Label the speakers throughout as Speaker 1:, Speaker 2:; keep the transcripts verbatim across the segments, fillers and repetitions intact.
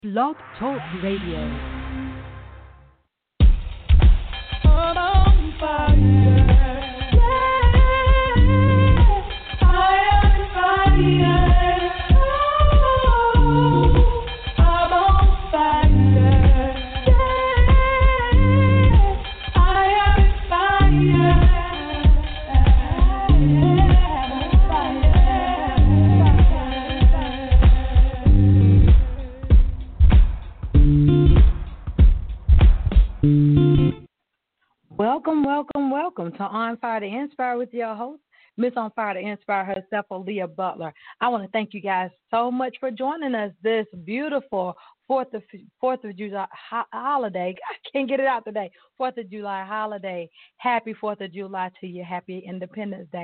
Speaker 1: Blog Talk Radio.
Speaker 2: On fire. Yeah, fire, fire. Oh, I'm on fire. Yeah, fire,
Speaker 1: Welcome, welcome, welcome to On Fire to Inspire with your host, Miss On Fire to Inspire herself, Aaliyah Butler. I want to thank you guys so much for joining us this beautiful Fourth of Fourth of July ho- holiday. I can't get it out today. Fourth of July holiday. Happy Fourth of July to you. Happy Independence Day.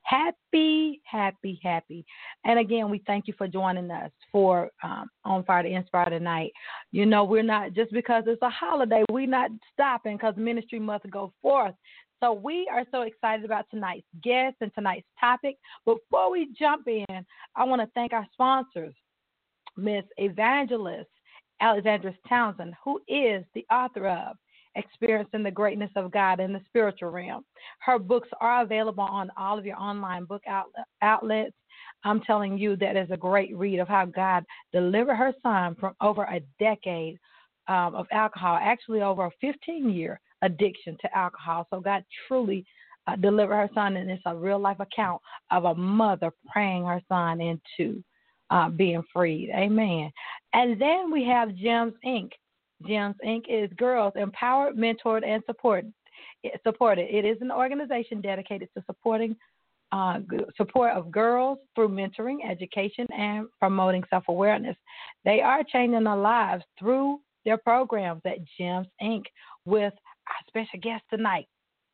Speaker 1: Happy, happy, happy. And again, we thank you for joining us for um, On Fire to Inspire tonight. You know, we're not just because it's a holiday. We're not stopping because ministry must go forth. So we are so excited about tonight's guest and tonight's topic. Before we jump in, I want to thank our sponsors, Miss Evangelist Alexandra Townsend, who is the author of Experiencing the Greatness of God in the Spiritual Realm. Her books are available on all of your online book outlets. I'm telling you, that is a great read of how God delivered her son from over a decade um, of alcohol, actually over a fifteen-year addiction to alcohol. So God truly uh, delivered her son, and it's a real-life account of a mother praying her son into Uh, being freed. Amen. And then we have Gems Incorporated. Gems Incorporated is girls empowered, mentored, and supported. supported. It is an organization dedicated to supporting uh, support of girls through mentoring, education, and promoting self-awareness. They are changing their lives through their programs at Gems Incorporated with our special guest tonight.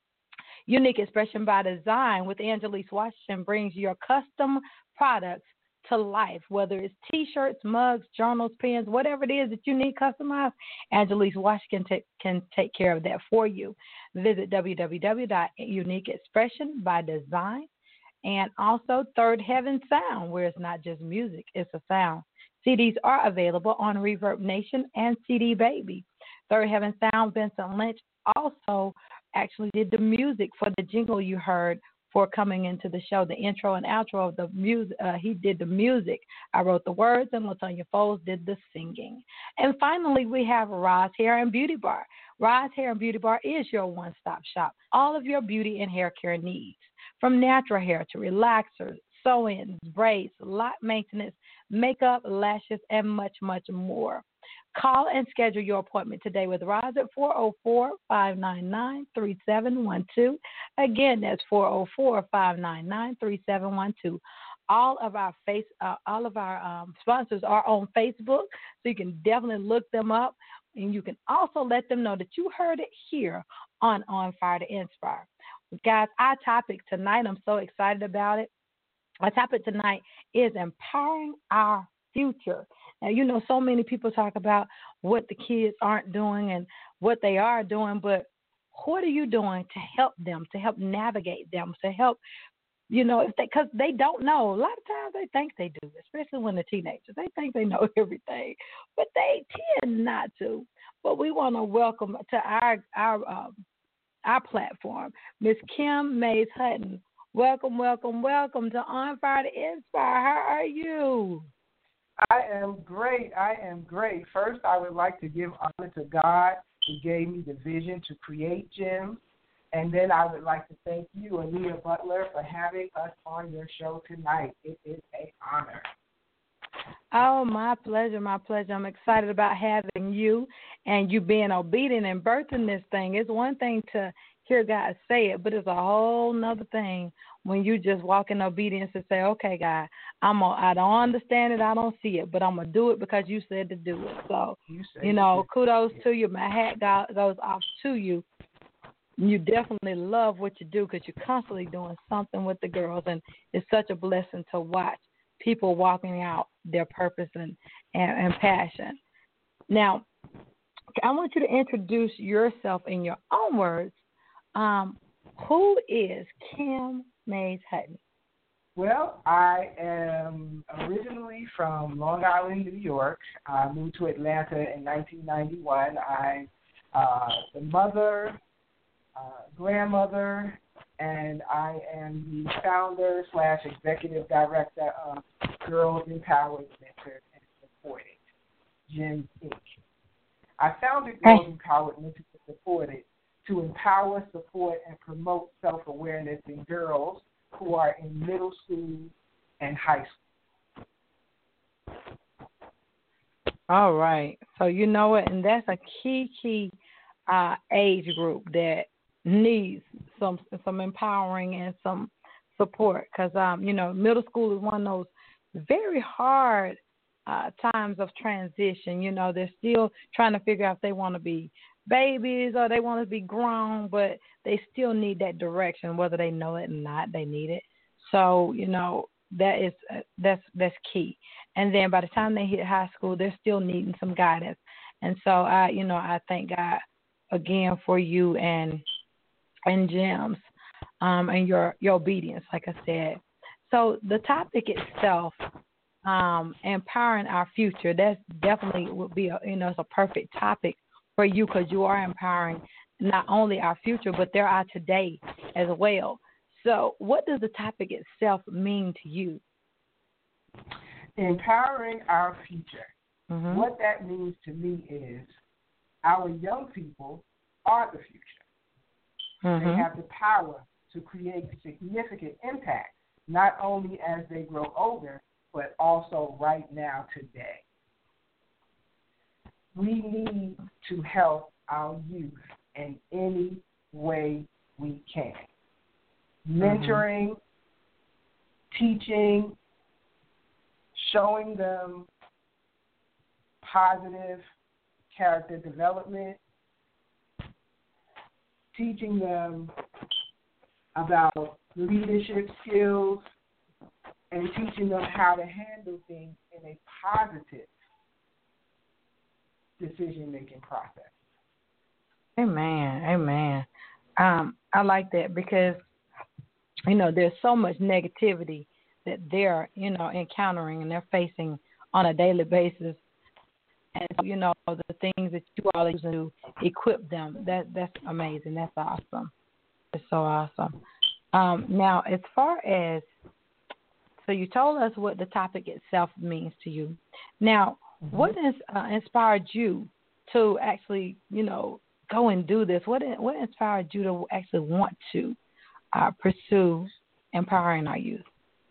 Speaker 1: Unique Expression by Design with Angelise Washington brings your custom products to life, whether it's T-shirts, mugs, journals, pens, whatever it is that you need customized. Angelise Washington t- can take care of that for you. Visit w w w dot unique expression by design and also Third Heaven Sound, where it's not just music, it's a sound. C Ds are available on Reverb Nation and C D Baby. Third Heaven Sound, Vincent Lynch also actually did the music for the jingle you heard for coming into the show, the intro and outro of the music. Uh, he did the music. I wrote the words, and Latonya Foles did the singing. And finally, we have Roz Hair and Beauty Bar. Roz Hair and Beauty Bar is your one-stop shop. All of your beauty and hair care needs, from natural hair to relaxers, sew-ins, braids, lock maintenance, makeup, lashes, and much, much more. Call and schedule your appointment today with Roz at four oh four, five nine nine, three seven one two. Again, that's four oh four, five nine nine, three seven one two. All of our face, uh, all of our um, sponsors are on Facebook, so you can definitely look them up, and you can also let them know that you heard it here on On Fire to Inspire. Guys, our topic tonight, I'm so excited about it. Our topic tonight is empowering our future. Now, you know, so many people talk about what the kids aren't doing and what they are doing, but what are you doing to help them, to help navigate them, to help, you know, if they, because they don't know. A lot of times they think they do, especially when they're teenagers. They think they know everything, but they tend not to. But we want to welcome to our our um, our platform, Miss Kim Mays Hutton. Welcome, welcome, welcome to On Fire to Inspire. How are you?
Speaker 3: I am great. I am great. First, I would like to give honor to God who gave me the vision to create Gems. And then I would like to thank you, Aaliyah Butler, for having us on your show tonight. It is an honor.
Speaker 1: Oh, my pleasure, my pleasure. I'm excited about having you and you being obedient and birthing this thing. It's one thing to hear God say it, but it's a whole nother thing when you just walk in obedience and say, okay, God, I'm a, I don't understand it, I don't see it, but I'm going to do it because you said to do it. So, you, you know, kudos to you. My hat go, goes off to you. You definitely love what you do because you're constantly doing something with the girls, and it's such a blessing to watch people walking out their purpose and, and, and passion. Now, I want you to introduce yourself in your own words. Um, who is Kim Mays Hutton?
Speaker 3: Well, I am originally from Long Island, New York. I moved to Atlanta in nineteen ninety-one. I'm uh, the mother, uh, grandmother, and I am the founder slash executive director of Girls Empowered Mentored and Supported, GEMS, Incorporated. I founded Girls Empowered Mentored and Supported to empower, support, and promote self-awareness in girls who are in middle school and high school.
Speaker 1: All right. So you know what, and that's a key, key uh, age group that needs some some empowering and some support because, um, you know, middle school is one of those very hard uh, times of transition. You know, they're still trying to figure out if they want to be babies or they want to be grown, but they still need that direction, whether they know it or not. They need it. So, you know, that is uh, that's that's key. And then by the time they hit high school, they're still needing some guidance. And so I, you know, I thank God again for you and and GEMS um, and your your obedience, like I said. So the topic itself, um, empowering our future, that's definitely would be a, you know, it's a perfect topic for you because you are empowering not only our future, but there are today as well. So what does the topic itself mean to you?
Speaker 3: Empowering our future.
Speaker 1: Mm-hmm.
Speaker 3: What that means to me is our young people are the future.
Speaker 1: Mm-hmm.
Speaker 3: They have the power to create significant impact, not only as they grow older, but also right now, today. We need to help our youth in any way we can. Mentoring, mm-hmm. teaching, showing them positive character development, teaching them about leadership skills, and teaching them how to handle things in a positive decision-making process.
Speaker 1: Amen. Amen. Um, I like that because, you know, there's so much negativity that they're, you know, encountering and they're facing on a daily basis. And, you know, the things that you all use to equip them, that that's amazing. That's awesome. It's so awesome. Um, now, as far as, so you told us what the topic itself means to you. Now, mm-hmm. what has uh, inspired you to actually, you know, go and do this? What what inspired you to actually want to uh, pursue empowering our youth?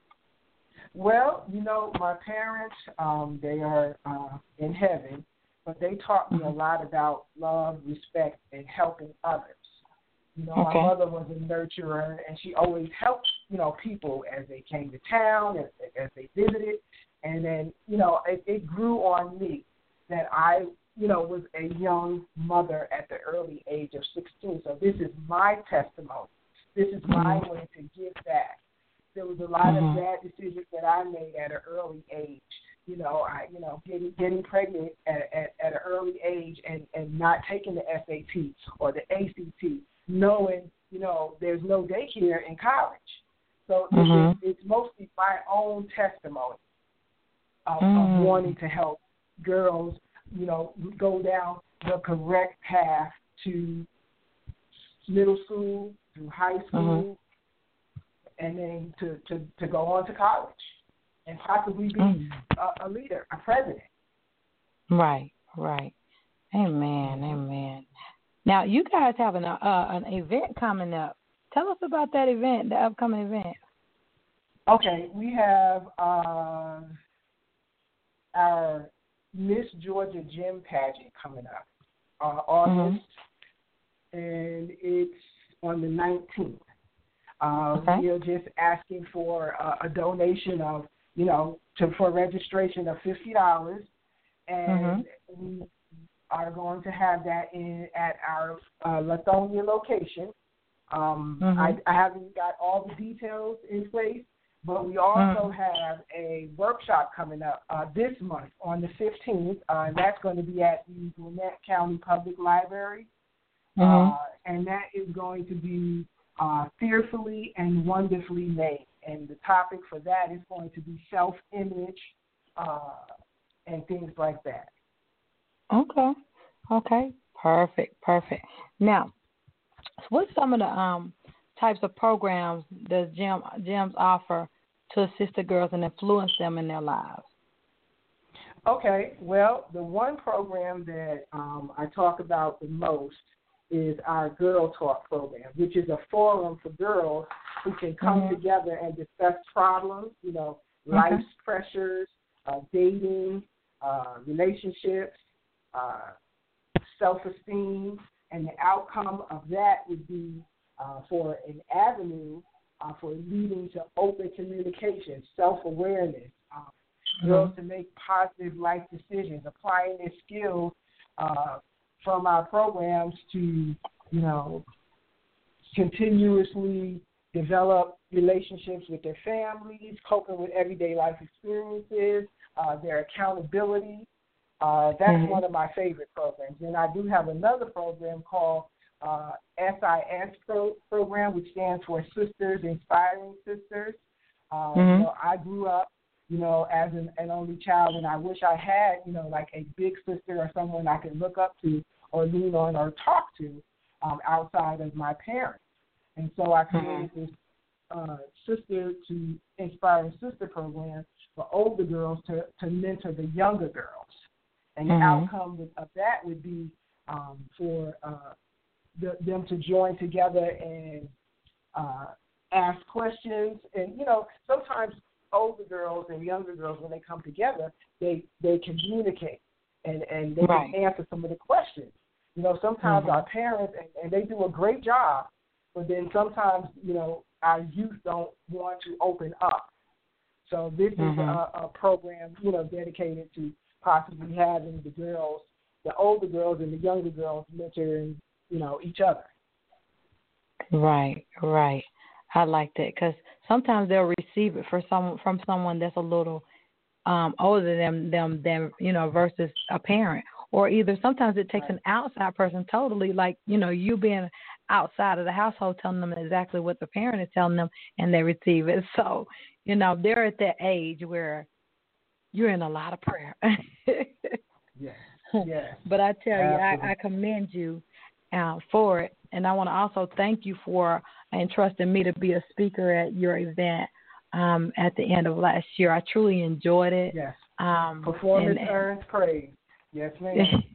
Speaker 3: Well, you know, my parents, um, they are uh, in heaven, but they taught me mm-hmm. a lot about love, respect, and helping others. You know,
Speaker 1: okay.
Speaker 3: my mother was a nurturer, and she always helped, you know, people as they came to town, as, as they visited. And then, you know, it, it grew on me that I, you know, was a young mother at the early age of sixteen. So this is my testimony. This is my mm-hmm. way to give back. There was a lot mm-hmm. of bad decisions that I made at an early age. You know, I, you know, getting getting pregnant at, at, at an early age and, and not taking the S A T or the A C T, knowing, you know, there's no daycare in college. So mm-hmm. it's, it's mostly my own testimony of, mm-hmm. of wanting to help girls, you know, go down the correct path to middle school, through high school, mm-hmm. and then to, to, to go on to college and possibly be mm. a, a leader, a president.
Speaker 1: Right, right. Amen, amen. Now, you guys have an, uh, an event coming up. Tell us about that event, the upcoming event.
Speaker 3: Okay, we have uh, our Miss Georgia Gem Pageant coming up uh, August, mm-hmm. and it's on the nineteenth. Uh,
Speaker 1: okay.
Speaker 3: We are just asking for uh, a donation of, you know, to, for registration of fifty dollars, and mm-hmm. we are going to have that in at our uh, Lithonia location. Um, mm-hmm. I, I haven't got all the details in place, but we also mm-hmm. have a workshop coming up uh, this month on the fifteenth, uh, and that's going to be at the Gwinnett County Public Library, mm-hmm. uh, and that is going to be uh, Fearfully and Wonderfully Made. And the topic for that is going to be self-image uh, and things like that.
Speaker 1: Okay. Okay. Perfect. Perfect. Now, what's some of the um types of programs does Gem Gems offer to assist the girls and influence them in their lives?
Speaker 3: Okay, well, the one program that um, I talk about the most is our Girl Talk program, which is a forum for girls who can come
Speaker 1: mm-hmm.
Speaker 3: together and discuss problems, you know, life's
Speaker 1: okay.
Speaker 3: pressures, uh, dating, uh, relationships, uh, self-esteem, and the outcome of that would be uh, for an avenue uh, for leading to open communication, self-awareness, um, girls to make positive life decisions, applying their skills uh, from our programs to, you know, continuously develop relationships with their families, coping with everyday life experiences, uh, their accountability. Uh, that's
Speaker 1: mm-hmm.
Speaker 3: one of my favorite programs. And I do have another program called uh, S I S pro- program, which stands for Sisters Inspiring Sisters. Uh,
Speaker 1: mm-hmm.
Speaker 3: you know, I grew up, you know, as an, an only child, and I wish I had, you know, like a big sister or someone I could look up to or lean on or talk to um, outside of my parents. And so I created mm-hmm. this uh, Sister to Inspiring Sister program for older girls to, to mentor the younger girls. And the
Speaker 1: mm-hmm.
Speaker 3: outcome of that would be um, for uh, the, them to join together and uh, ask questions. And, you know, sometimes older girls and younger girls, when they come together, they, they communicate and, and they
Speaker 1: right.
Speaker 3: can answer some of the questions. You know, sometimes
Speaker 1: mm-hmm.
Speaker 3: our parents, and, and they do a great job, but then sometimes, you know, our youth don't want to open up. So this
Speaker 1: mm-hmm.
Speaker 3: is a, a program, you know, dedicated to possibly having the girls, the older girls and the younger girls mentoring, you know, each other.
Speaker 1: Right, right. I like that because sometimes they'll receive it for some from someone that's a little um, older than them, than you know, versus a parent. Or either sometimes it takes
Speaker 3: right.
Speaker 1: an outside person totally, like, you know, you being outside of the household telling them exactly what the parent is telling them, and they receive it. So, you know, they're at that age where you're in a lot of prayer.
Speaker 3: yes, yes.
Speaker 1: But I tell
Speaker 3: Absolutely.
Speaker 1: you, I, I commend you uh, for it. And I want to also thank you for entrusting me to be a speaker at your event um, at the end of last year. I truly enjoyed it.
Speaker 3: Yes.
Speaker 1: Um,
Speaker 3: Performance
Speaker 1: and,
Speaker 3: earns praise. Yes, ma'am.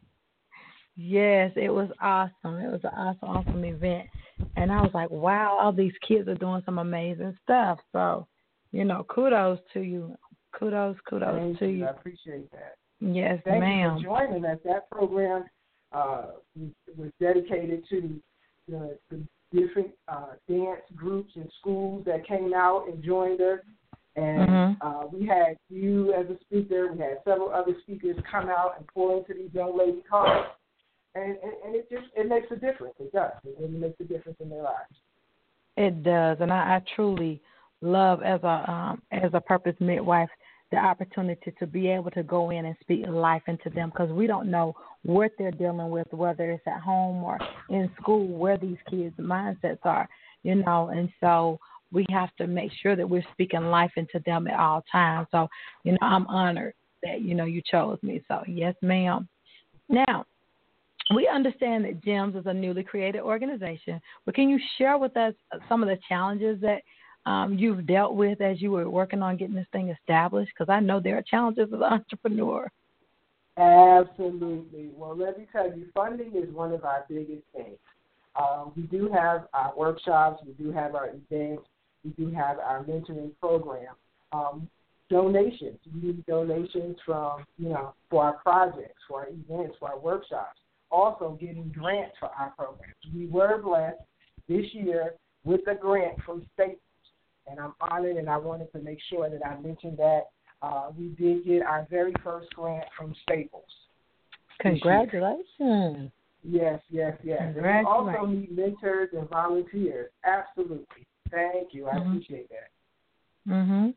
Speaker 1: Yes, it was awesome. It was an awesome, awesome event. And I was like, wow, all these kids are doing some amazing stuff. So, you know, kudos to you. Kudos, kudos
Speaker 3: Thank
Speaker 1: to
Speaker 3: you.
Speaker 1: you.
Speaker 3: I appreciate that.
Speaker 1: Yes,
Speaker 3: Thank
Speaker 1: ma'am.
Speaker 3: you for joining us. That program uh, was dedicated to the, the different uh, dance groups and schools that came out and joined us. And
Speaker 1: mm-hmm.
Speaker 3: uh, we had you as a speaker. We had several other speakers come out and pour into these young ladies' hearts. And, and, and it just it makes a difference. It does. It really makes a difference in their lives.
Speaker 1: It does, and I, I truly love as a um, as a purpose midwife the opportunity to be able to go in and speak life into them, because we don't know what they're dealing with, whether it's at home or in school, where these kids' mindsets are, you know, and so we have to make sure that we're speaking life into them at all times. So, you know, I'm honored that, you know, you chose me. So, yes, ma'am. Now, we understand that GEMS is a newly created organization, but can you share with us some of the challenges that um, you've dealt with as you were working on getting this thing established? Because I know there are challenges as an entrepreneur.
Speaker 3: Absolutely. Well, let me tell you, funding is one of our biggest things. Um, we do have our workshops, we do have our events, we do have our mentoring program. Um, donations, we need donations from, you know, for our projects, for our events, for our workshops. Also getting grants for our programs. We were blessed this year with a grant from Staples, and I'm honored, and I wanted to make sure that I mentioned that. Uh, we did get our very first grant from Staples.
Speaker 1: Congratulations.
Speaker 3: Yes, yes, yes. And we also need mentors and volunteers. Absolutely. Thank you. I mm-hmm. appreciate that.
Speaker 1: Mm-hmm.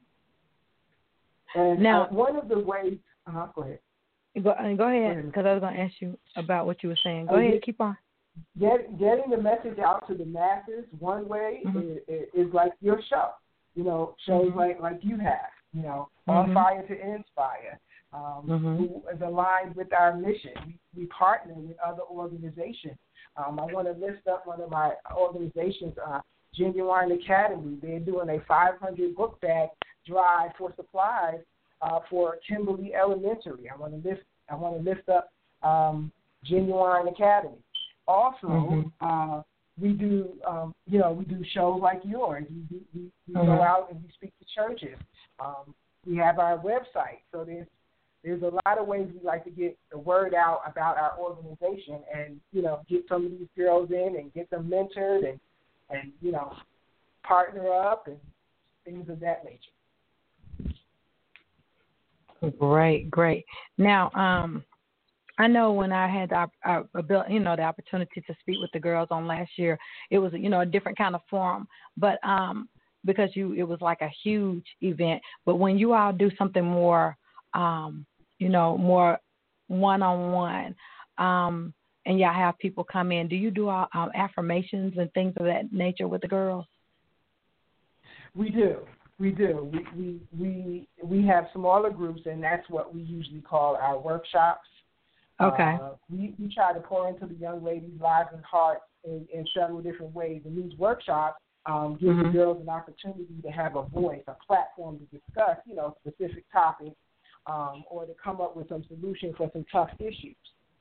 Speaker 3: And
Speaker 1: now,
Speaker 3: uh, one of the ways, uh-huh, go ahead.
Speaker 1: Go, go ahead, because I was going to ask you about what you were saying. Go oh, ahead,
Speaker 3: yeah.
Speaker 1: keep on.
Speaker 3: get, getting the message out to the masses one way
Speaker 1: mm-hmm.
Speaker 3: is, is like your show. You know, shows
Speaker 1: mm-hmm.
Speaker 3: like, like you have, you know,
Speaker 1: mm-hmm.
Speaker 3: On Fire to Inspire, um,
Speaker 1: mm-hmm.
Speaker 3: who is aligned with our mission. We, we partner with other organizations. Um, I want to list up one of my organizations, uh, Genuine Academy. They're doing a five hundred book bag drive for supplies uh, for Kimberly Elementary. I want to list I want to list up um, Genuine Academy. Also,
Speaker 1: mm-hmm.
Speaker 3: uh, we do um, you know we do shows like yours. We do, we, we
Speaker 1: mm-hmm.
Speaker 3: go out and we speak to churches. Um, we have our website, so there's there's a lot of ways we like to get the word out about our organization, and you know get some of these girls in and get them mentored and and you know partner up and things of that nature.
Speaker 1: Great, great. Now, um, I know when I had the, uh, you know, the opportunity to speak with the girls on last year, it was, you know, a different kind of forum, but um, because you, it was like a huge event. But when you all do something more, um, you know, more one-on-one, um, and y'all have people come in, do you do uh, um, affirmations and things of that nature with the girls?
Speaker 3: We do. We do. We, we we we have smaller groups, and that's what we usually call our workshops.
Speaker 1: Okay.
Speaker 3: Uh, we, we try to pour into the young ladies' lives and hearts in, in several different ways. And these workshops um, give
Speaker 1: mm-hmm.
Speaker 3: the girls an opportunity to have a voice, a platform to discuss, you know, specific topics, um, or to come up with some solutions for some tough issues.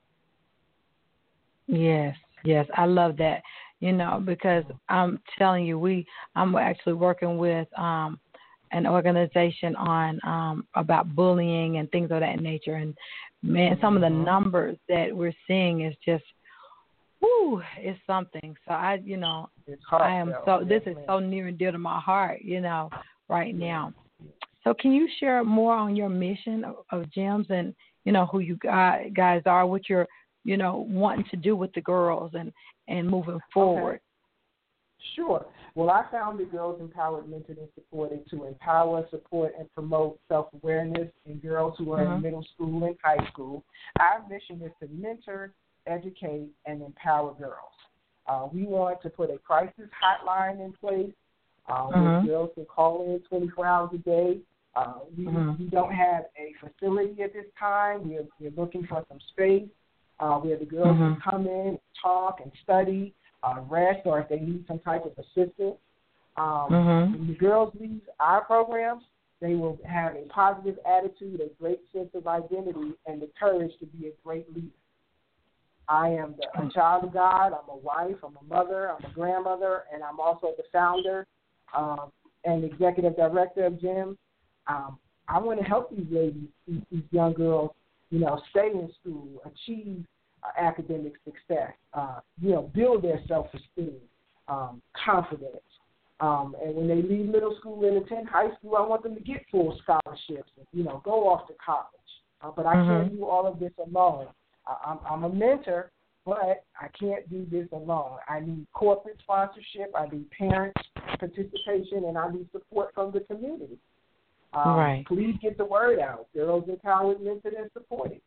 Speaker 1: Yes, yes, I love that. You know, because I'm telling you, we I'm actually working with um, an organization on um, about bullying and things of that nature, and man, some of the numbers that we're seeing is just, whoo, it's something. So I, you know, I am so this is so near and dear to my heart, you know, right now. So can you share more on your mission of, of GEMS and you know who you guys are, what you're you know wanting to do with the girls and and moving forward?
Speaker 3: Okay. Sure. Well, I founded Girls Empowered, Mentored, and Supported to empower, support, and promote self-awareness in girls who are mm-hmm. in middle school and high school. Our mission is to mentor, educate, and empower girls. Uh, we want to put a crisis hotline in place uh, mm-hmm. where girls can call in twenty-four hours a day. Uh, we, mm-hmm. we don't have a facility at this time. We're, we're looking for some space uh, where the girls mm-hmm. can come in, talk, and study. Uh, rest, or if they need some type of assistance. Um,
Speaker 1: mm-hmm.
Speaker 3: When the girls leave our programs, they will have a positive attitude, a great sense of identity, and the courage to be a great leader. I am the, a child of God. I'm a wife. I'm a mother. I'm a grandmother, and I'm also the founder um, and executive director of GEMS. Um, I want to help these ladies, these, these young girls, you know, stay in school, achieve Uh, academic success, uh, you know, build their self-esteem, um, confidence. Um, and when they leave middle school and attend high school, I want them to get full scholarships and, you know, go off to college. Uh, but I mm-hmm. can't do all of this alone. I, I'm, I'm a mentor, but I can't do this alone. I need corporate sponsorship. I need parents' participation, and I need support from the community. Um,
Speaker 1: right.
Speaker 3: Please get the word out. Girls Empowered, Mentored, and Supported.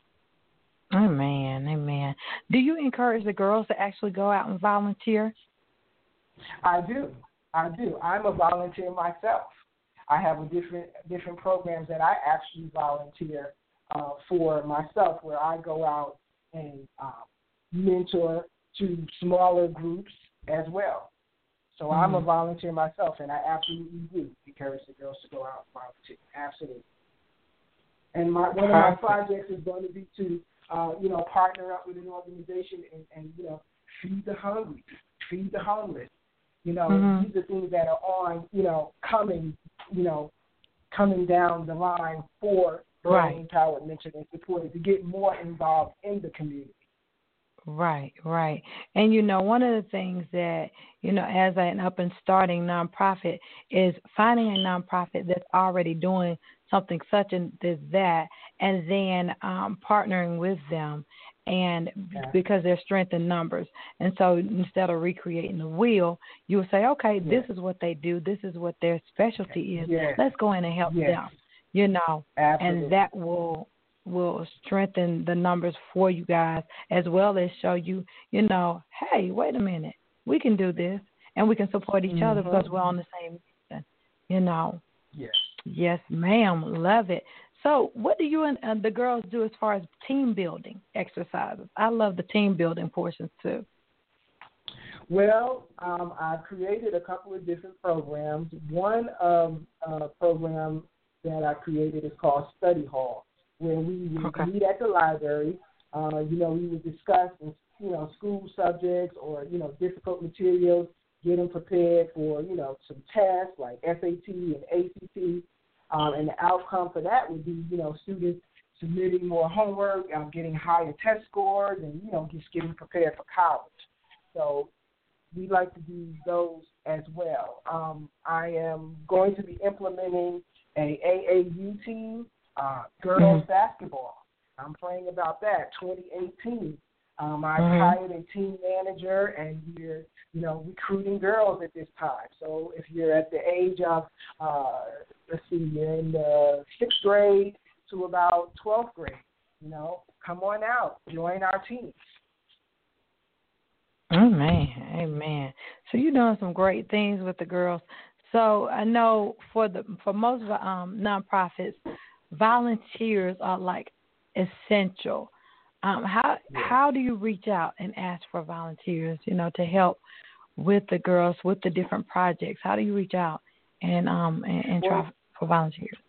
Speaker 1: Amen, amen. Do you encourage the girls to actually go out and volunteer?
Speaker 3: I do. I do. I'm a volunteer myself. I have a different different programs that I actually volunteer uh, for myself, where I go out and uh, mentor to smaller groups as well. So mm-hmm. I'm a volunteer myself, and I absolutely do encourage the girls to go out and volunteer. Absolutely. And my, one of my projects is going to be to Uh, you know, partner up with an organization and, and, you know, feed the hungry, feed the homeless. You know, mm-hmm. these are things that are on, you know, coming, you know, coming down the line for
Speaker 1: right.
Speaker 3: Empowered, Mentored, and Supported to get more involved in the community.
Speaker 1: Right, right. And, you know, one of the things that, you know, as an up and starting nonprofit is finding a nonprofit that's already doing something such as that, and then um, partnering with them, and yeah. because there's strength in numbers. And so instead of recreating the wheel, you would say, okay, yeah. this is what they do. This is what their specialty is.
Speaker 3: Yeah.
Speaker 1: Let's go in and help
Speaker 3: yeah.
Speaker 1: them, you know,
Speaker 3: Absolutely.
Speaker 1: and that will will strengthen the numbers for you guys, as well as show you, you know, hey, wait a minute, we can do this, and we can support each
Speaker 3: mm-hmm.
Speaker 1: other because we're on the same mission, you know.
Speaker 3: Yes.
Speaker 1: Yes, ma'am. Love it. So what do you and uh, the girls do as far as team building exercises? I love the team building portions too.
Speaker 3: Well, um, I've created a couple of different programs. One um, uh, program that I created is called Study Hall, where we would
Speaker 1: Okay.
Speaker 3: meet at the library. Uh, you know, we would discuss, you know, school subjects or, you know, difficult materials, get them prepared for, you know, some tests like S A T and A C T. Um, and the outcome for that would be, you know, students submitting more homework, um, getting higher test scores, and, you know, just getting prepared for college. So we like to do those as well. Um, I am going to be implementing a A A U team, uh, girls
Speaker 1: Mm-hmm.
Speaker 3: basketball. I'm praying about that, twenty eighteen. Um, I've
Speaker 1: Mm-hmm.
Speaker 3: hired a team manager, and we're, you know, recruiting girls at this time. So if you're at the age of, uh, let's see, you're in the sixth grade to about twelfth grade, you know, come on out, join our team.
Speaker 1: Amen. Amen. So you're doing some great things with the girls. So I know for the for most of the um, nonprofits, volunteers are like essential. Um, how
Speaker 3: Yeah.
Speaker 1: how do you reach out and ask for volunteers? You know, to help with the girls with the different projects. How do you reach out and um and, and try
Speaker 3: Well,
Speaker 1: for volunteers?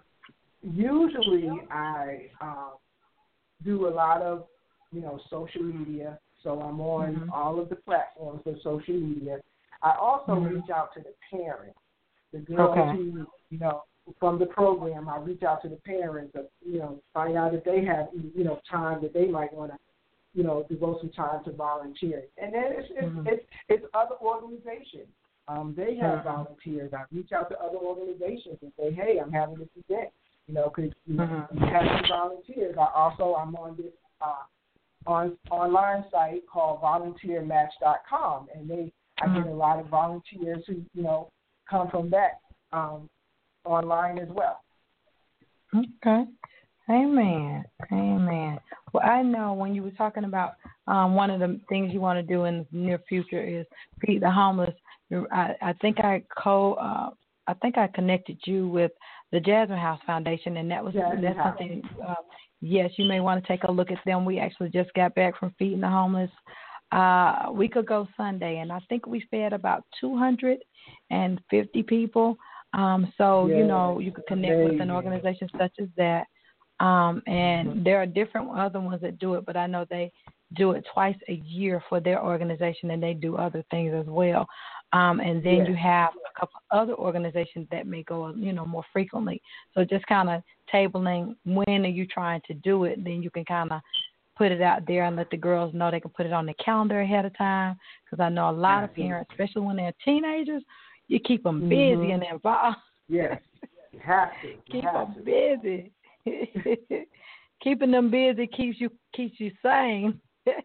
Speaker 3: Usually I um, do a lot of, you know, social media. So I'm on
Speaker 1: Mm-hmm.
Speaker 3: all of the platforms of social media. I also
Speaker 1: Mm-hmm.
Speaker 3: reach out to the parents, the girls
Speaker 1: Okay.
Speaker 3: who, you know, from the program. I reach out to the parents, of, you know, find out if they have, you know, time that they might want to, you know, devote some time to volunteering. And then it's it's
Speaker 1: Mm-hmm.
Speaker 3: it's, it's other organizations. Um, they have
Speaker 1: Mm-hmm.
Speaker 3: volunteers. I reach out to other organizations and say, hey, I'm having this event. You know, could you know,
Speaker 1: Mm-hmm.
Speaker 3: you have some volunteers. I also I'm on this uh, on online site called volunteer match dot com, and they I
Speaker 1: Mm-hmm.
Speaker 3: get a lot of volunteers who, you know, come from that um, online as well.
Speaker 1: Okay. Amen. Amen. Well, I know when you were talking about um, one of the things you want to do in the near future is feed the homeless. I, I think I co uh, I think I connected you with the Jasmine House Foundation, and that was
Speaker 3: Jasmine
Speaker 1: that's
Speaker 3: House.
Speaker 1: something. Uh, yes, you may want to take a look at them. We actually just got back from feeding the homeless uh, a week ago Sunday, and I think we fed about two hundred fifty people. Um, so
Speaker 3: Yeah,
Speaker 1: you know you could connect with an
Speaker 3: amazing.
Speaker 1: organization such as that. Um, and there are different other ones that do it, but I know they do it twice a year for their organization, and they do other things as well. Um, and then
Speaker 3: Yes.
Speaker 1: you have a couple other organizations that may go, you know, more frequently. So just kind of tabling when are you trying to do it, then you can kind of put it out there and let the girls know they can put it on the calendar ahead of time. Because I know a lot of parents, especially when they're teenagers, you keep them busy
Speaker 3: Mhm.
Speaker 1: and involved.
Speaker 3: Yes, you have to. You
Speaker 1: Keep
Speaker 3: have
Speaker 1: them
Speaker 3: to.
Speaker 1: busy. Keeping them busy keeps you keeps you sane.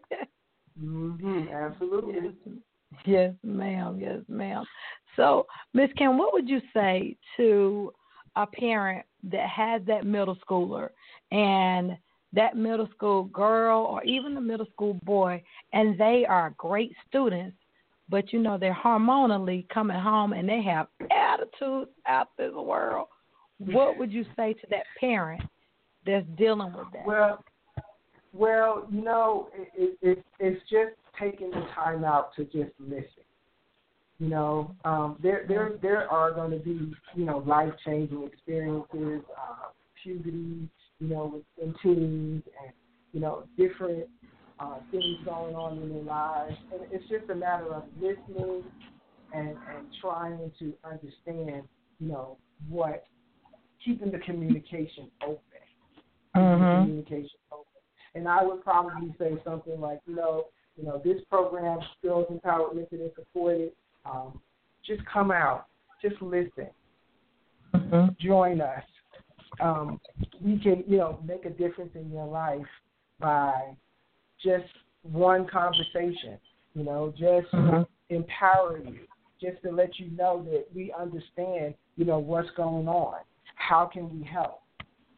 Speaker 3: Mhm. Absolutely.
Speaker 1: Yes, yes, ma'am. Yes, ma'am. So, Miss Kim, what would you say to a parent that has that middle schooler and that middle school girl or even the middle school boy, and they are great students, but you know they're hormonally coming home and they have attitudes out this world? What would you say to that parent that's dealing with that?
Speaker 3: Well, well, you know, it, it, it, it's just taking the time out to just listen. You know, um, there there there are going to be, you know, life changing experiences, uh, puberty, you know, within teens, and you know, different uh, things going on in their lives, and it's just a matter of listening and and trying to understand, you know, what keeping the communication open, keeping
Speaker 1: Mm-hmm.
Speaker 3: the communication open. And I would probably say something like, you know, you know, this program, Girls Empowered and Supported. Um, just come out, just listen,
Speaker 1: Mm-hmm.
Speaker 3: join us. Um, we can, you know, make a difference in your life by just one conversation, you know, just
Speaker 1: Mm-hmm.
Speaker 3: empower you, just to let you know that we understand, you know, what's going on. How can we help?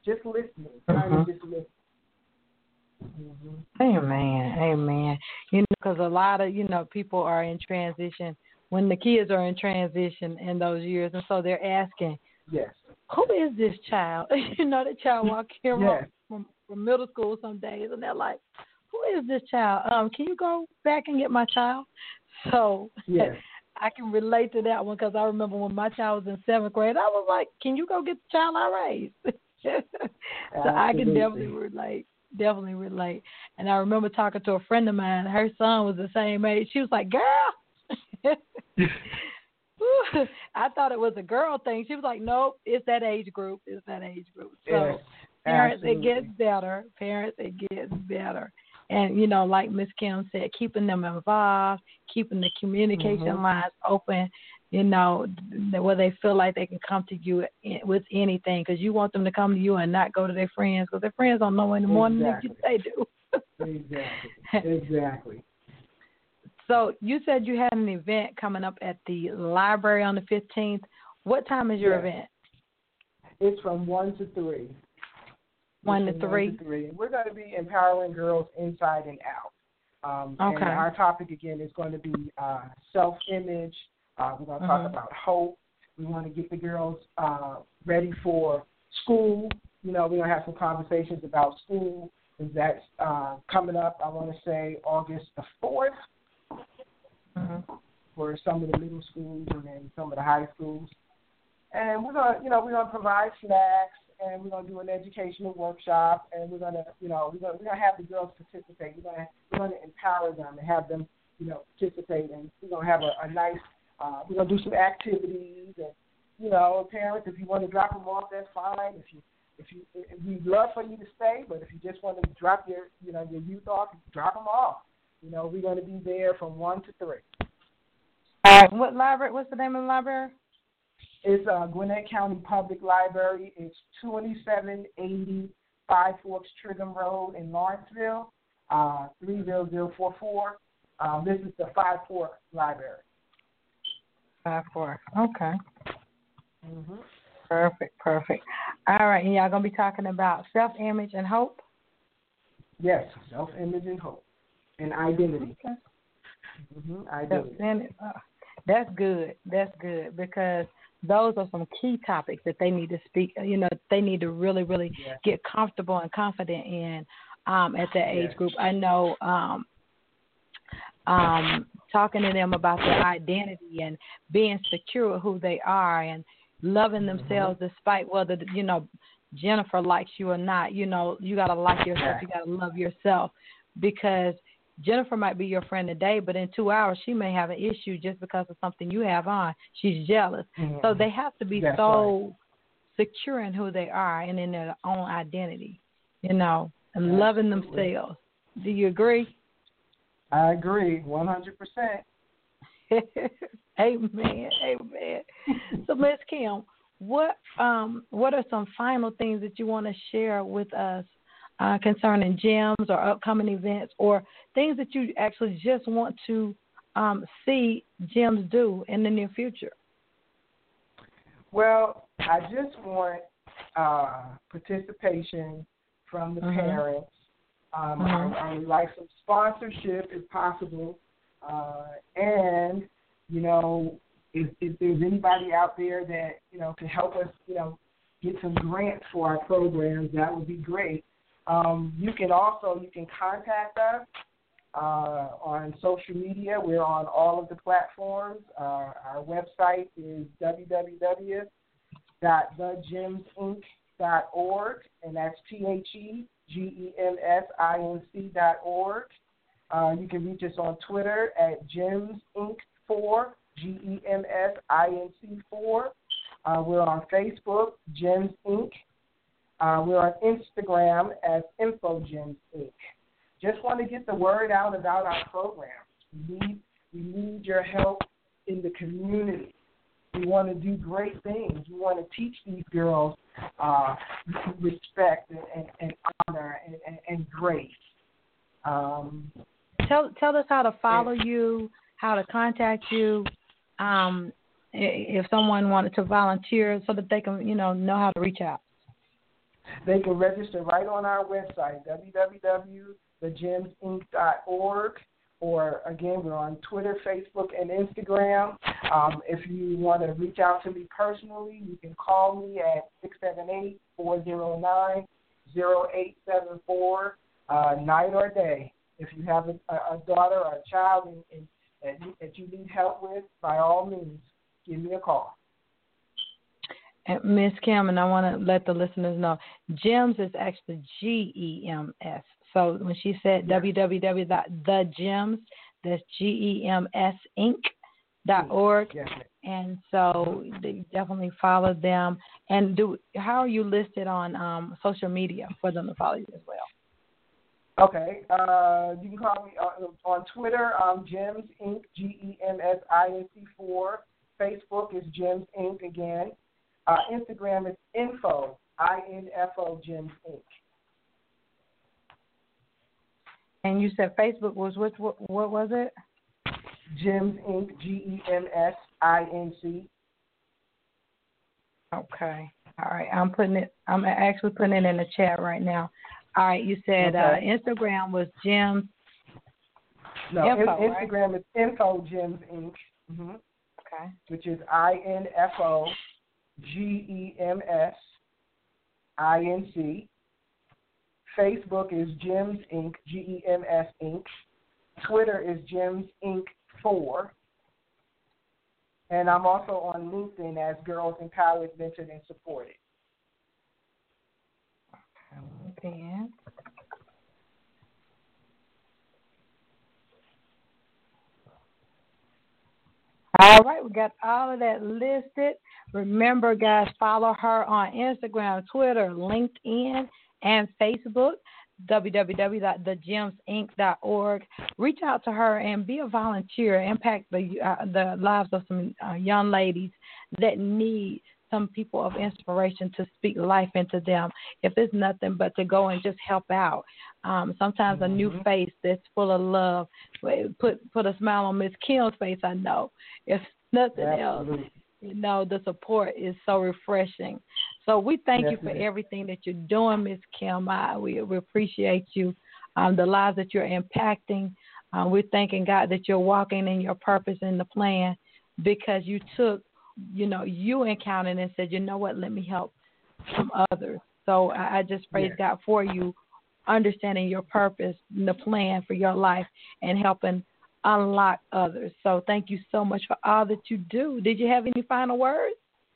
Speaker 3: just listening, trying
Speaker 1: Mm-hmm.
Speaker 3: to just listen. Mm-hmm.
Speaker 1: Amen. Amen. You know, because a lot of, you know, people are in transition when the kids are in transition in those years. And so they're asking,
Speaker 3: Yes.
Speaker 1: who is this child? You know, the child walk in
Speaker 3: Yes.
Speaker 1: from, from middle school some days, and they're like, who is this child? Um, Can you go back and get my child? So
Speaker 3: Yes.
Speaker 1: I can relate to that one because I remember when my child was in seventh grade, I was like, can you go get the child I raised? So I can definitely relate. Definitely relate. And I remember talking to a friend of mine. Her son was the same age. She was like, girl. I thought it was a girl thing. She was like, nope, it's that age group. It's that age group. So
Speaker 3: Yes,
Speaker 1: parents,
Speaker 3: absolutely.
Speaker 1: it gets better. Parents, it gets better. And, you know, like Miss Kim said, keeping them involved, keeping the communication
Speaker 3: Mhm.
Speaker 1: lines open, you know, th- where they feel like they can come to you i- with anything, because you want them to come to you and not go to their friends, because their friends don't know any more than
Speaker 3: Exactly.
Speaker 1: they do.
Speaker 3: Exactly. Exactly.
Speaker 1: So you said you had an event coming up at the library on the fifteenth. What time is your
Speaker 3: Yes.
Speaker 1: event?
Speaker 3: It's from one to three.
Speaker 1: One
Speaker 3: It's
Speaker 1: to
Speaker 3: from
Speaker 1: three?
Speaker 3: One to three. And we're going to be empowering girls inside and out. Um,
Speaker 1: Okay.
Speaker 3: And our topic, again, is going to be uh, self-image. Uh, we're going to talk
Speaker 1: Mhm.
Speaker 3: about hope. We want to get the girls uh, ready for school. You know, we're going to have some conversations about school. Is that uh, coming up, I want to say, August the fourth.
Speaker 1: Mhm.
Speaker 3: For some of the middle schools and then some of the high schools. And we're gonna, you know, we're gonna provide snacks, and we're gonna do an educational workshop, and we're gonna, you know, we're gonna, we're gonna have the girls participate. We're gonna, we're gonna empower them and have them, you know, participate, and we're gonna have a, a nice, uh, we're gonna do some activities, and you know, parents, if you want to drop them off, that's fine. If you, if you, if we'd love for you to stay, but if you just want to drop your, you know, your youth off, drop them off. You know, we're gonna be there from one to three.
Speaker 1: All right. What library? What's the name of the library?
Speaker 3: It's uh, Gwinnett County Public Library. It's twenty-seven eighty Five Forks Trigham Road in Lawrenceville, uh, three zero zero four four. Um, this is the Five Fork Library.
Speaker 1: Five four. Okay.
Speaker 3: Mm-hmm.
Speaker 1: Perfect. Perfect. All right. And y'all gonna be talking about self-image and hope.
Speaker 3: Yes, self-image and hope and identity.
Speaker 1: Okay.
Speaker 3: Mm-hmm. Identity.
Speaker 1: Self-image. Uh, that's good. That's good because those are some key topics that they need to speak. You know, they need to really, really
Speaker 3: Yes.
Speaker 1: get comfortable and confident in um, at that age
Speaker 3: Yes.
Speaker 1: group. I know. Um, um, talking to them about their identity and being secure with who they are and loving themselves
Speaker 3: Mm-hmm.
Speaker 1: despite whether, you know, Jennifer likes you or not. You know, you got to like yourself. You got to love yourself because Jennifer might be your friend today, but in two hours she may have an issue just because of something you have on. She's jealous.
Speaker 3: Mm-hmm.
Speaker 1: So they have to be
Speaker 3: That's
Speaker 1: so right. secure in who they are and in their own identity, you know, and Absolutely. Loving themselves. Do you agree?
Speaker 3: I agree, one hundred percent.
Speaker 1: Amen, amen. So, Miz Kim, what um what are some final things that you want to share with us uh, concerning gyms or upcoming events or things that you actually just want to um, see gyms do in the near future?
Speaker 3: Well, I just want uh, participation from the
Speaker 1: mm-hmm.
Speaker 3: parents. Um,
Speaker 1: mm-hmm.
Speaker 3: I, I would like some sponsorship if possible. Uh, and, you know, if, if there's anybody out there that, you know, can help us, you know, get some grants for our programs, that would be great. Um, you can also, you can contact us uh, on social media. We're on all of the platforms. Uh, our website is w w w dot the gyms inc dot org, and that's T H E G E M S I N C dot org. Uh, you can reach us on Twitter at Gyms Inc four, G E M S I N C four. Uh, we're on Facebook, Gyms Inc. Uh, we're on Instagram as InfoGyms Inc. Just want to get the word out about our programs. We need, we need your help in the community. We want to do great things. We want to teach these girls uh, respect and, and, and honor and, and, and grace. Um,
Speaker 1: tell tell us how to follow you, how to contact you, um, if someone wanted to volunteer, so that they can you know know how to reach out.
Speaker 3: They can register right on our website, w w w dot the gems inc dot org. Or, again, we're on Twitter, Facebook, and Instagram. Um, if you want to reach out to me personally, you can call me at six seven eight, four zero nine, zero eight seven four, uh, night or day. If you have a, a daughter or a child and, and, that, you, that you need help with, by all means, give me a call.
Speaker 1: And Miss Kim, and I want to let the listeners know, GEMS is actually G E M S. So when she said yeah. w w w dot the gems, that's G E M S Inc dot org.
Speaker 3: Yes.
Speaker 1: And so they definitely follow them. And do how are you listed on um, social media for them to follow you as well?
Speaker 3: Okay. Uh, you can call me on, on Twitter, um, Gems Inc, G E M S I N C four. Facebook is Gems Inc again. Uh, Instagram is info, I N F O, Gems Inc.
Speaker 1: And you said Facebook was, which, what, what was it?
Speaker 3: Gems Inc, G E M S I N C.
Speaker 1: Okay. All right. I'm putting it, I'm actually putting it in the chat right now. All right. You said
Speaker 3: okay.
Speaker 1: uh, Instagram was Gems.
Speaker 3: No,
Speaker 1: info,
Speaker 3: in, Instagram
Speaker 1: right?
Speaker 3: is info, Gems Inc. Mm-hmm.
Speaker 1: Okay.
Speaker 3: Which is I N F O, G E M S I N C. Facebook is Gems Inc, G E M S Inc. Twitter is Gems Inc four. And I'm also on LinkedIn as Girls Empowered, Mentored, and Supported.
Speaker 1: Okay. All right, we got all of that listed. Remember, guys, follow her on Instagram, Twitter, LinkedIn, and Facebook, w w w dot the gems inc dot org. Reach out to her and be a volunteer. Impact the uh, the lives of some uh, young ladies that need some people of inspiration to speak life into them. If it's nothing but to go and just help out. Um, sometimes mm-hmm. a new face that's full of love put put a smile on Miss Kim's face, I know. If nothing
Speaker 3: Absolutely.
Speaker 1: else, you know, the support is so refreshing. So we thank
Speaker 3: yes,
Speaker 1: you for everything that you're doing, Miss Kim. I, we, we appreciate you, um, the lives that you're impacting. Uh, we're thanking God that you're walking in your purpose and the plan because you took, you know, you encountered and said, you know what, let me help some others. So I, I just praise
Speaker 3: yes.
Speaker 1: God for you understanding your purpose and the plan for your life and helping unlock others. So thank you so much for all that you do. Did you have any final words?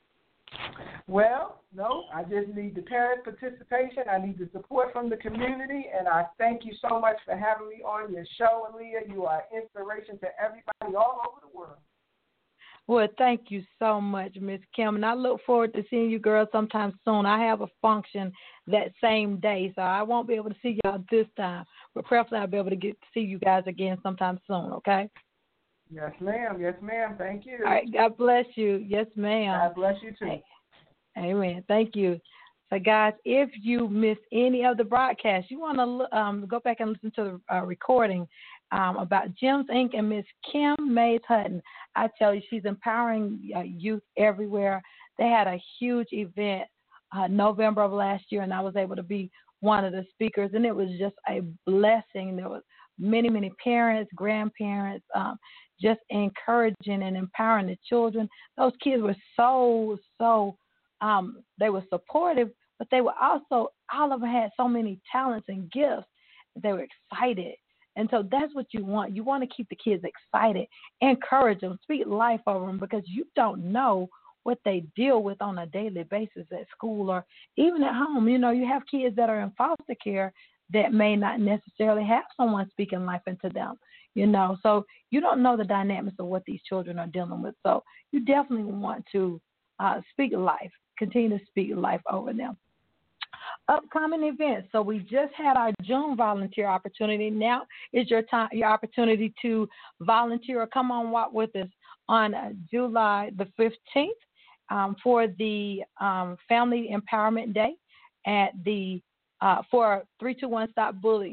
Speaker 3: Well, no, I just need the parent participation. I need the support from the community, and I thank you so much for having me on your show, Aaliyah. You are an inspiration to everybody all over the world.
Speaker 1: Well, thank you so much, Miss Kim, and I look forward to seeing you girls sometime soon. I have a function that same day, so I won't be able to see y'all this time, but preferably I'll be able to get to see you guys again sometime soon, okay?
Speaker 3: Yes, ma'am. Yes, ma'am. Thank you.
Speaker 1: All right. God bless you. Yes, ma'am.
Speaker 3: God bless you, too.
Speaker 1: Amen. Thank you. So, guys, if you miss any of the broadcasts, you want to um, go back and listen to the uh, recording um, about Gems Incorporated and Miss Kim Mays Hutton. I tell you, she's empowering uh, youth everywhere. They had a huge event uh, November of last year, and I was able to be one of the speakers, and it was just a blessing. There was many, many parents, grandparents, um, just encouraging and empowering the children. Those kids were so, so, um, they were supportive, but they were also, all of them had so many talents and gifts. They were excited. And so that's what you want. You want to keep the kids excited, encourage them, speak life over them, because you don't know what they deal with on a daily basis at school or even at home. You know, you have kids that are in foster care that may not necessarily have someone speaking life into them, you know. So you don't know the dynamics of what these children are dealing with. So you definitely want to uh, speak life, continue to speak life over them. Upcoming events. So we just had our June volunteer opportunity. Now is your time, your opportunity to volunteer or come on walk with us on uh, July the fifteenth um, for the um, Family Empowerment Day at the uh, for three two one Stop Bullying.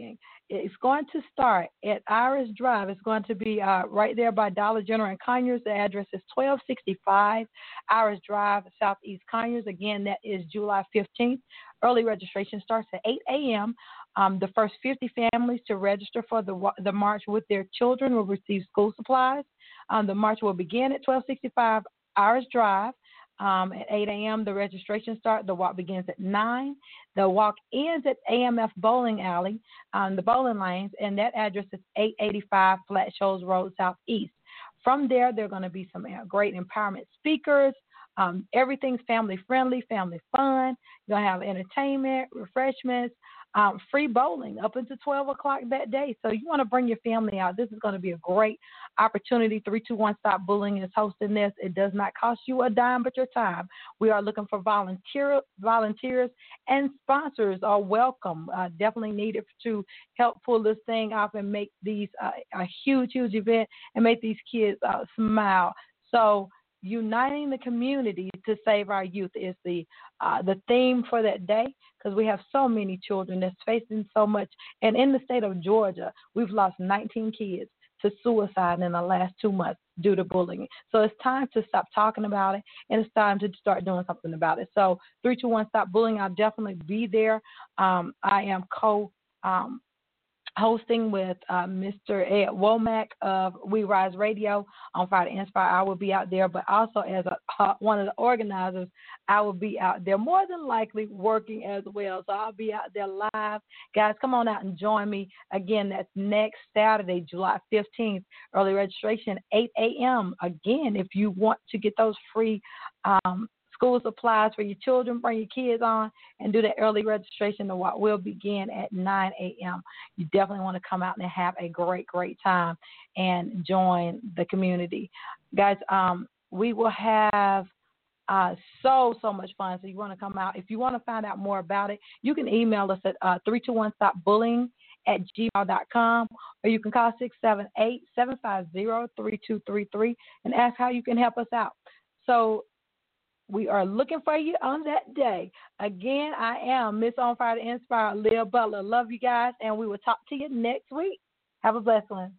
Speaker 1: it's going to start at Iris Drive. It's going to be uh, right there by Dollar General and Conyers. The address is twelve sixty-five Iris Drive, Southeast Conyers. Again, that is July fifteenth. Early registration starts at eight a.m. Um, the first fifty families to register for the the march with their children will receive school supplies. Um, the march will begin at twelve sixty-five Iris Drive. Um, at eight a.m. the registration starts. The walk begins at nine. The walk ends at A M F Bowling Alley, um, the bowling lanes, and that address is eight eighty-five Flat Shoals Road, Southeast. From there, there are going to be some great empowerment speakers. Um, everything's family friendly, family fun. You're going to have entertainment, refreshments, um, free bowling up until twelve o'clock that day. So you want to bring your family out. This is going to be a great opportunity. three two one Stop Bullying is hosting this. It does not cost you a dime but your time. We are looking for volunteer volunteers and sponsors are welcome. Uh, definitely needed to help pull this thing off and make these uh, a huge, huge event and make these kids uh, smile. So uniting the community to save our youth is the uh, the theme for that day, because we have so many children that's facing so much. And in the state of Georgia, we've lost nineteen kids to suicide in the last two months due to bullying. So it's time to stop talking about it, and it's time to start doing something about it. So three two one Stop Bullying, I'll definitely be there. Um, I am co- um, hosting with uh, Mister Ed Womack of We Rise Radio on Fire to Inspire. I will be out there, but also as a, uh, one of the organizers, I will be out there more than likely working as well. So I'll be out there live. Guys, come on out and join me. Again, that's next Saturday, July fifteenth. Early registration, eight a.m. Again, if you want to get those free um, school supplies for your children, bring your kids on and do the early registration. The walk will begin at nine a.m. You definitely want to come out and have a great, great time and join the community. Guys, um, we will have uh, so, so much fun. So you want to come out. If you want to find out more about it, you can email us at uh, three two one stop bullying at gmail dot com, or you can call six seven eight, seven five zero, three two three three and ask how you can help us out. So we are looking for you on that day. Again, I am Miss On Fire to Inspire, Leah Butler. Love you guys, and we will talk to you next week. Have a blessed one.